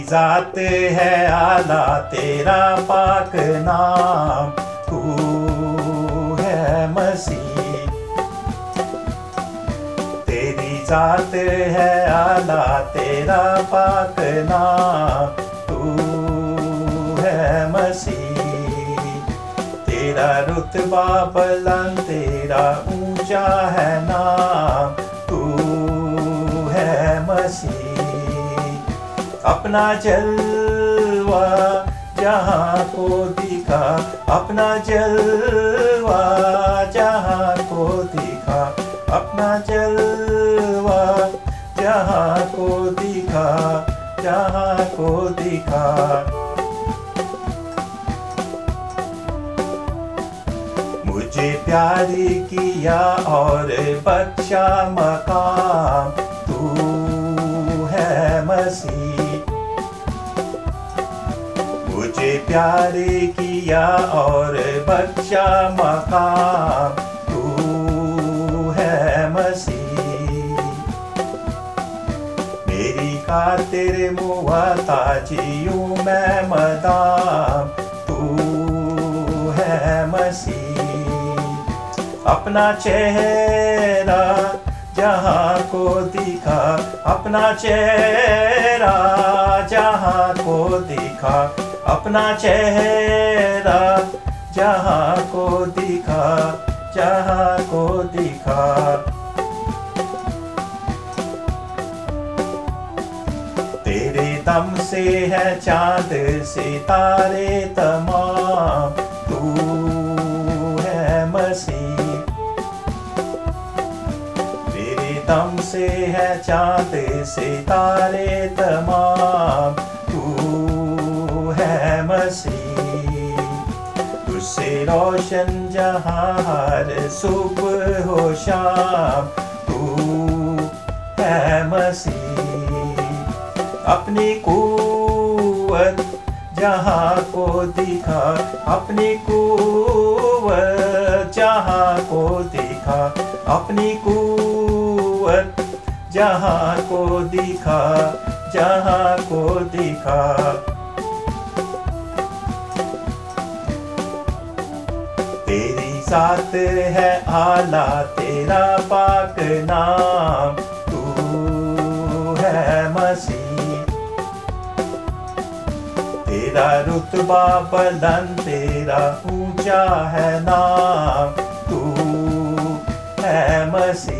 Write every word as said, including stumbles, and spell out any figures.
जात है आला तेरा पाक नाम, तू है मसीह। तेरी जात है आला तेरा पाक नाम, तू है मसीह। तेरा रुतबा बुलंद तेरा ऊंचा है नाम, तू है मसीह। अपना जलवा जहाँ को दिखा, अपना जलवा जहाँ को दिखा, अपना जलवा जहाँ को दिखा, जहाँ को दिखा। मुझे प्यार किया और बख्शा मकाम, तू है मसीह। मुझे प्यार किया और बख्शा मकाम, तू है मसीह। मेरी खातिर मुहताजियों मैं मदाम, तू है मसीह। अपना चेहरा जहाँ को दिखा, अपना चेहरा जहाँ को दिखा, अपना चेहरा जहाँ को दिखा, जहाँ को दिखा। तेरे दम से है चाँद सितारे तमाम, तू है मसीह। तेरे दम से है चाँद सितारे तमाम, तू है मसीह। तुझसे रोशन जहाँ हर सुबह हो शाम, तू है मसीह। अपनी कुव्वत जहाँ को दिखा, अपनी कुव्वत जहाँ को दिखा, अपनी कुव्वत जहाँ को दिखा, जहाँ को दिखा। तेरी जात है आला तेरा पाक नाम, तू है मसीह। तेरा रुतबा बुलंद तेरा ऊंचा है नाम, तू है मसीह।